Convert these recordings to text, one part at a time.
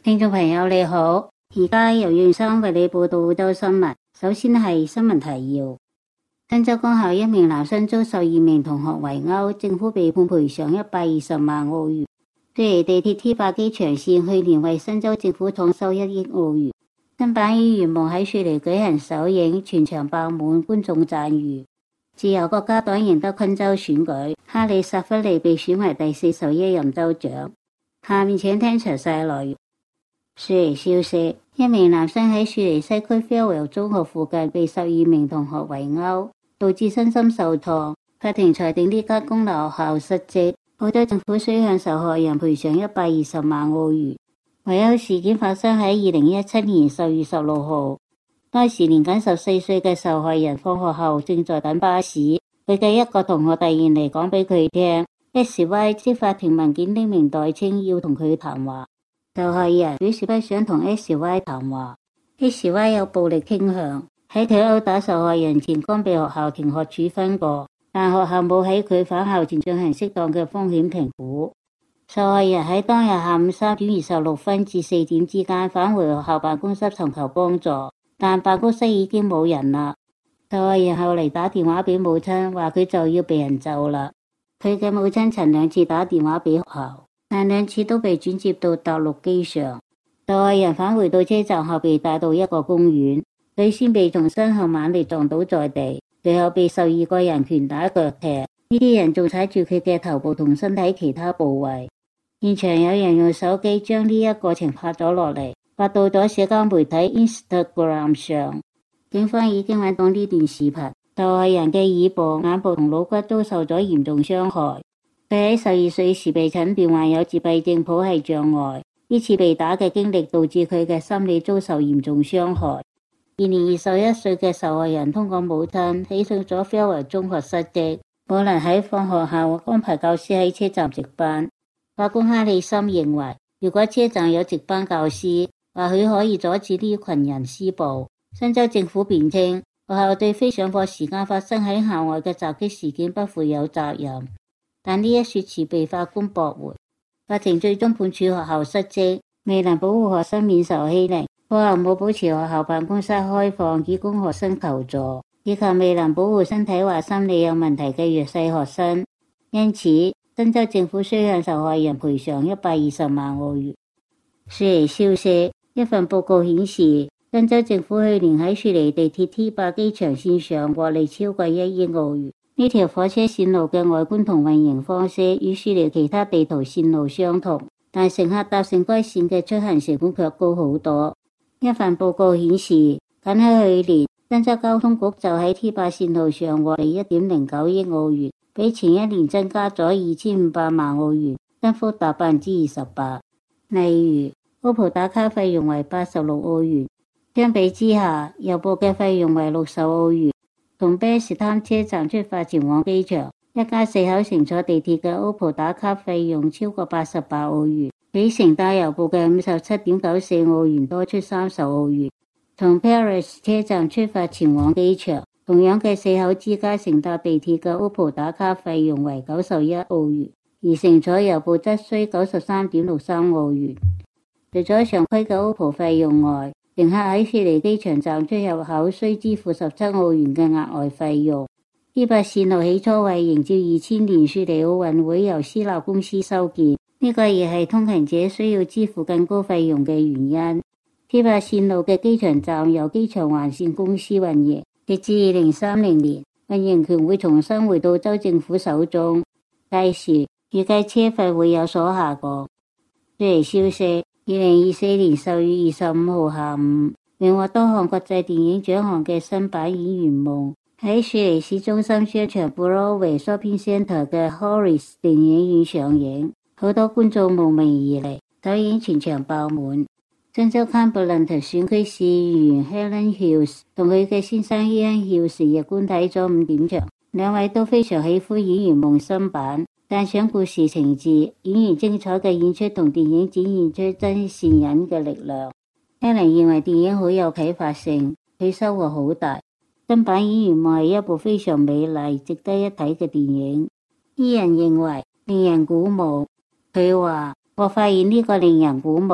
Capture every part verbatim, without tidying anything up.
聽眾朋友你好，而家由袁生為你報道澳洲新聞。首先係新聞提要：新州公校一名男生遭十二名同學圍毆，政府被判賠償一百二十萬澳元。悉尼地鐵 T 八機場線去年為新州政府創收一億澳元。新版演員夢喺雪梨舉行首映，全場爆滿，觀眾讚譽。自由國家黨贏得昆州選舉，哈里薩弗利被選為第四十一任州長。下面請聽詳細內容。雪梨消息：一名男生喺雪梨西區 Fairwell 中學附近被十二名同學圍毆，導致身心受創。法庭裁定呢間公立學校失職，澳洲政府需向受害人賠償一百二十萬澳元。圍毆事件發生喺二零一七年十月十六號，當時年僅十四歲嘅受害人放學後正在等巴士，佢嘅一個同學突然嚟講俾佢聽 S Y 即法庭文件匿名代稱要同佢談話。受害人表示不想同 S Y 談話。 S Y 有暴力傾向，喺佢毆打受害人前剛被學校停學處分過，但學校冇喺佢返校前進行適當嘅風險評估。受害人喺當日下午三點二十六分至四點之間返回學校辦公室尋求幫助，但辦公室已經冇人啦。受害人後嚟打電話俾母親，話佢就要被人揍啦。佢嘅母親曾兩次打電話俾學校，但兩次都被轉接到搭陸機上。受害人返回到車站後被帶到一個公園，佢先被從身後猛烈撞倒在地，隨後被十二個人拳打腳踢，呢啲人仲踩住佢嘅頭部同身體其他部位。現場有人用手機將呢一過程拍咗落嚟，發到咗社交媒體 Instagram 上。警方已經揾到呢段視頻，受害人嘅耳部、眼部同腦骨都受咗嚴重傷害。佢喺十二歲時被診斷患有自閉症譜系障礙，呢次被打嘅經歷導致佢嘅心理遭受嚴重傷害。現年二十一歲嘅受害人通過母親起訴咗 Fairwell 中學失職，冇能喺放學後安排教師喺車站值班。法官哈里森認為，如果車站有值班教師，或許可以阻止呢群人施暴。新州政府辯稱，學校對非上課時間發生喺校外嘅襲擊事件不負有責任，但呢一說辭被法官駁回。法庭最終判處學校失職，未能保護學生免受欺凌，課後冇保持學校辦公室開放以供學生求助，以及未能保護身體或心理有問題嘅弱勢學生。因此，新州政府需向受害人賠償一百二十萬澳元。雪梨消息：一份報告顯示，新州政府去年喺雪梨地鐵 T 八機場線上獲利超過一億澳元。呢條火車線路嘅外觀同運營方式與雪梨其他地圖線路相同，但乘客搭乘該線嘅出行成本卻高好多。一份報告顯示，僅喺去年，新州交通局就喺 T 八線路上獲利一點零九億澳元，比前一年增加咗二千五百萬澳元，增幅達百分之二十八。例如，澳葡打卡費用為八十六澳元，相比之下，郵報嘅費用為六十澳元。從啤士灘車站出發前往機場，一家四口乘坐地鐵嘅澳葡打卡費用超過八十八澳元，比乘搭郵報嘅五十七點九四澳元多出三十澳元。從 Paris 車站出發前往機場，同樣嘅四口之家乘搭地鐵嘅澳葡打卡費用為九十一澳元，而乘坐郵報則需九十三點六三澳元。除咗常規嘅澳葡費用外，乘客喺雪梨機場站出入口需支付十七澳元嘅額外費用。T 八線路起初為迎接二千年雪梨奧運會由私立公司修建，呢個亦係通勤者需要支付更高費用嘅原因。T 八線路嘅機場站由機場環線公司運營，直至二零三零年，運營權會重新回到州政府手中。屆時預計車費會有所下降。雪梨消息：二零二四年十月二十五號下午，榮獲多項國際電影獎項嘅新版演員夢喺雪梨市中心商場 Broadway Shopping Centre 嘅 Horris 電影院上映，好多觀眾慕名而嚟，首映全場爆滿。新州坎布倫特選區市議員 Helen Hills 同佢嘅先生 Ian Hills 亦觀睇咗五點場，兩位都非常喜歡演員夢新版，讚賞故事情節、演員精彩嘅演出同電影展現出真善忍嘅力量。Helen 認為電影好有啟發性，佢收穫好大。新版演員夢係一部非常美麗、值得一睇嘅電影。Ian認為令人鼓舞，佢話：我發現呢個令人鼓舞。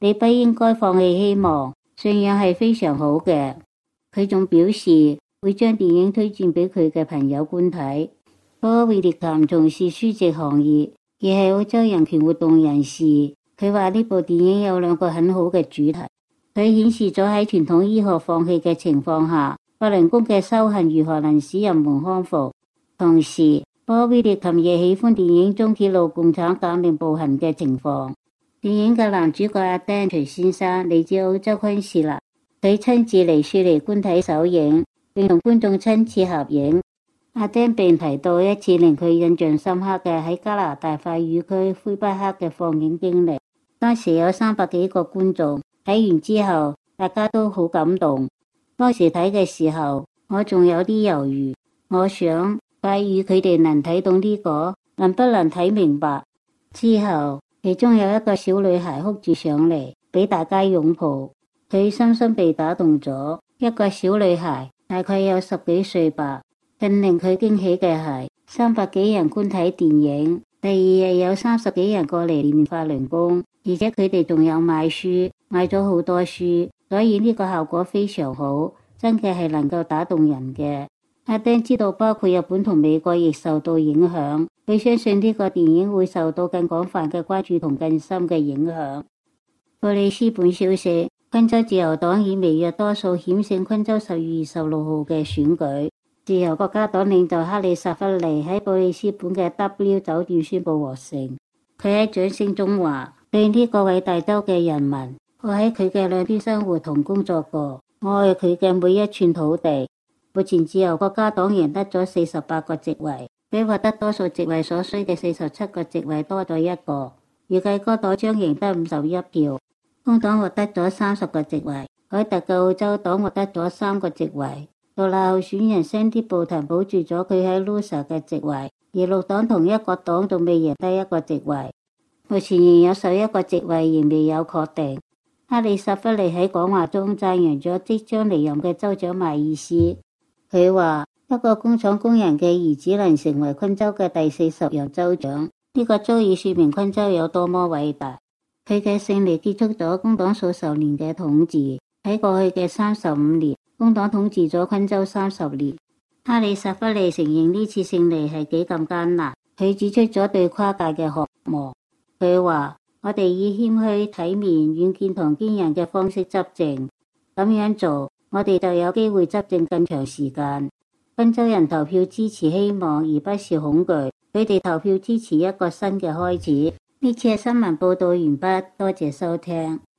你不應該放棄希望，信仰係非常好嘅。佢仲表示會將電影推薦俾佢嘅朋友觀睇。波維列琴從事書籍行業，而係澳洲人權活動人士。佢話呢部電影有兩個很好嘅主題，佢顯示咗喺傳統醫學放棄嘅情況下，法輪功嘅修行如何能使人們康復。同時，波維列琴亦喜歡電影中揭露共產革命暴行嘅情況。電影嘅男主角阿丁徐先生嚟自澳洲昆士蘭，佢親自嚟雪梨觀睇首映，並同觀眾親自合影。阿丁並提到一次令佢印象深刻嘅喺加拿大法語區魁北克嘅放映經歷。當時有三百幾個觀眾，睇完之後大家都好感動。當時睇嘅時候，我仲有啲猶豫，我想法語佢哋能睇懂呢個，能不能睇明白？之後其中有一個小女孩哭住上嚟，俾大家擁抱，佢深深被打動咗。一個小女孩大概有十幾歲吧。更令佢驚喜嘅係，三百幾人觀睇電影，第二日有三十幾人過嚟練法輪功，而且佢哋仲有買書，買咗好多書，所以呢個效果非常好，真嘅係能夠打動人嘅。阿丁知道包括日本同美國亦受到影響，佢相信呢個電影會受到更廣泛嘅關注同更深嘅影響。布里斯本消息，昆州自由黨以微弱多數險勝昆州十月二十六號嘅選舉。自由國家黨領袖克里薩弗利喺布里斯本嘅 W 酒店宣布獲勝。佢喺掌聲中話：對呢個偉大州嘅人民，我喺佢嘅兩邊生活同工作過，我愛佢嘅每一寸土地。目前自由國家黨贏得咗四十八個席位，比獲得多數席位所需嘅四十七個席位多咗一個。預計該黨將贏得五十一票。工黨獲得咗三十個席位，凱特嘅澳洲黨獲得咗三個席位。獨立候選人辛迪布滕保住咗佢喺 Noosa 嘅席位，而綠黨同一個黨仲未贏得一個席位。目前仍有十一個席位仍未有確定。克里薩弗利喺講話中讚揚咗即將離任嘅州長邁爾斯。佢話一個工廠工人嘅兒子能成為昆州嘅第四十任州長，呢個足以說明昆州有多麼偉大。佢嘅勝利結束咗工黨數十年嘅統治。喺過去嘅三十五年，工黨統治咗昆州三十年。克里薩弗利承認呢次勝利係幾咁艱難，佢指出咗對跨界嘅渴望。佢話：我哋以謙虛、體面、遠見同堅韌嘅方式執政，咁樣做，我哋就有機會執政更長時間。昆州人投票支持希望，而不是恐懼。佢哋投票支持一個新嘅開始。呢次嘅新聞報道完畢，多謝收聽。